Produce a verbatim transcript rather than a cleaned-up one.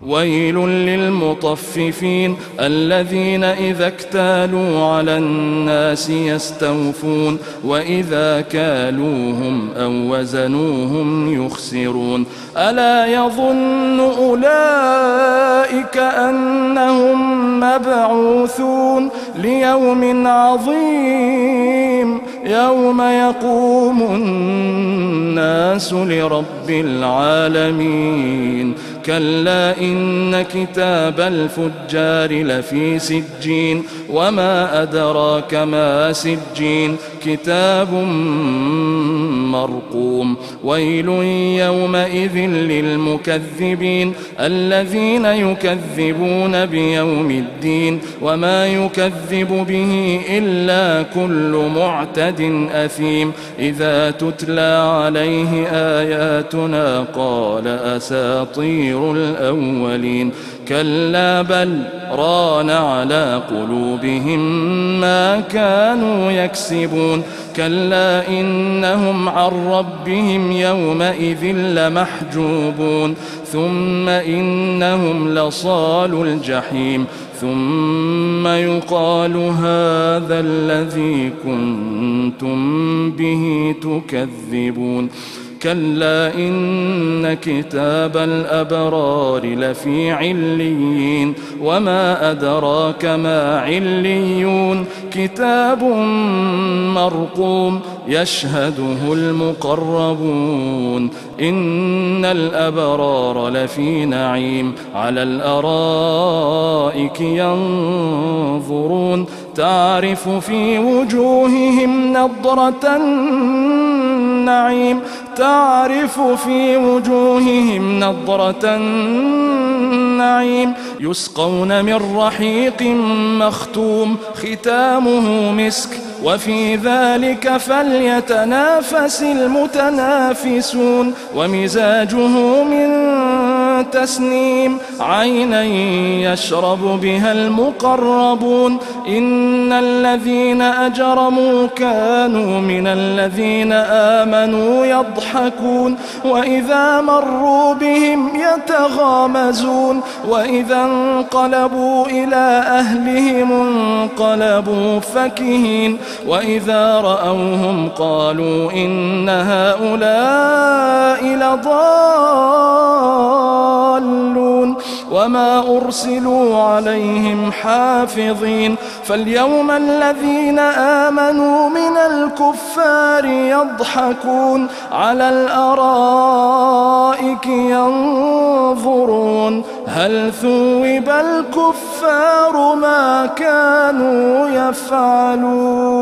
ويل للمطففين الذين إذا اكتالوا على الناس يستوفون وإذا كالوهم أو وزنوهم يخسرون ألا يظن أولئك أنهم مبعوثون ليوم عظيم يوم يقوم الناس لرب العالمين كلا إن كتاب الفجار لفي سجين وما أدراك ما سجين كتاب مرقوم ويل يومئذ للمكذبين الذين يكذبون بيوم الدين وما يكذب به إلا كل معتد أثيم إذا تتلى عليه آياتنا قال أساطير الأولين كلا بل ران على قلوبهم ما كانوا يكسبون كلا إنهم عن ربهم يومئذ لمحجوبون ثم إنهم لصالوا الجحيم ثم يقال هذا الذي كنتم به تكذبون كلا إن كتاب الأبرار لفي عليين وما أدراك ما عليون كتاب مرقوم يشهده المقربون إن الأبرار لفي نعيم على الأرائك ينظرون تعرف في وجوههم نضرة النعيم تعرف في وجوههم نضرة النعيم يسقون من رحيق مختوم ختامه مسك وفي ذلك فليتنافس المتنافسون ومزاجه من تسنيم عينا يشرب بها المقربون إن الذين أجرموا كانوا من الذين آمنوا يضحكون وإذا مروا بهم يتغامزون وإذا انقلبوا إلى أهلهم انقلبوا فكهين وإذا رأوهم قالوا إن هؤلاء لضالون وما أرسلوا عليهم حافظين فاليوم الذين آمنوا من الكفار يضحكون على الأرائك ينظرون هل ثوب الكفار ما كانوا يفعلون.